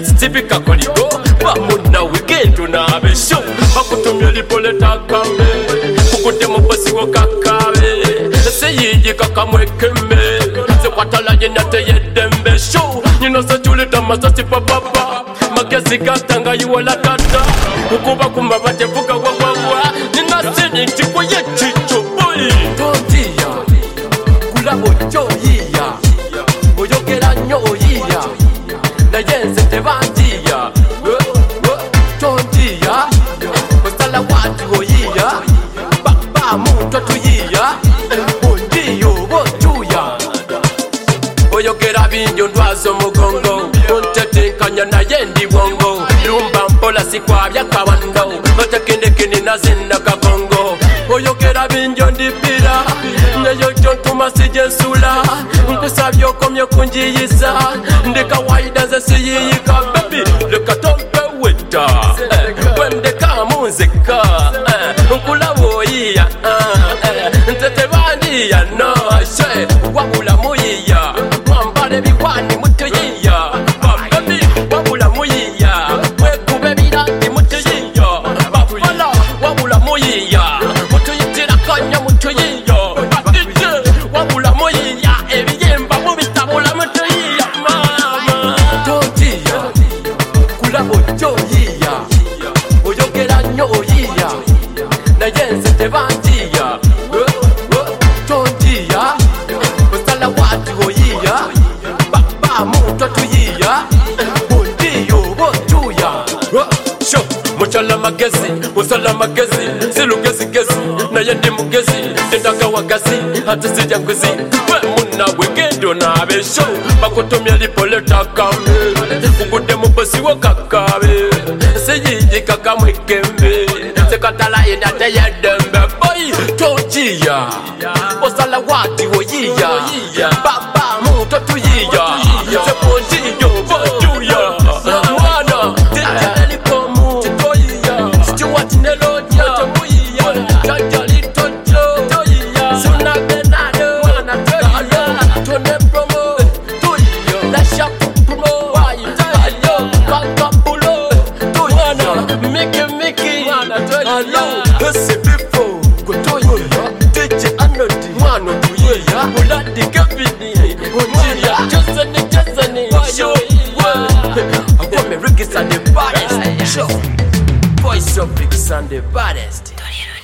sitipika koligo bamuna weekend unabe show bakutumye lipoleta kambe kukude mubasiwo kakabe seyiji kakamwekeme sekwatala yenate yedembe show nyino sechulita masasi papapa magezi gatanga yiwala tata ukuba kumabate vuga wawawa nina sini chiko yechicho boy tontia kula ojo yiya oyogera nyo oyiya na yense tebantia tontia kusala watu oyiya baba muto tuyiya ondiyo botuya oyogera binjo ndwazo mugongo untetenkanya na yendi bongo lumba mpola sikwabya kabando otekendekeni nazinda kagongo oyogera binjo ndipira neyo chontuma sijensula nkusabye okomye kunjiyiza ndi kawaida ze siyiyika baby leka tompe weta wendeka munzeka nkulabo yiya ntete bandiya no she wabula muyiya mwambale bikwani muto yiya baby wabula muyiya wekube birandi muto yiya bafala wabula muyiya muto yitira kanya muto yiya badije wabula muyiya ebiyemba mubitabula muto yiya mama tontiya kulabo jo yiya oyogera nyo oyiya na yense tebantiya tontiya usala watu oyiya baba muto tuyiya ondiyo botuya sho muchala magezi usala magezi silugezigezi naye ndi mugezi ndendaka wagazi ate sijja nkuzi we muna wegendo nabe sho bakutumye lipoleta kambe kukude mubasiwo kakabe seyiji kakamwekembe sekatala yenate yedembe boy tojiya osala wati woyiya baba muto tuyiya sepondiyo botuya mwana tetelikomu titoyiya Stuart Nelodia toyiya jajalitojo toyiya suna benado mwana toyiya tone promo toyiya lasha promo ayo kakapulo toyiya miki mwana toyiya ese bifo gotoyiya DJ Anodi mwana toyiya uladi kabini onjiya Jazani show Ricky Sunday baddest show voice of Ricky Sunday baddest.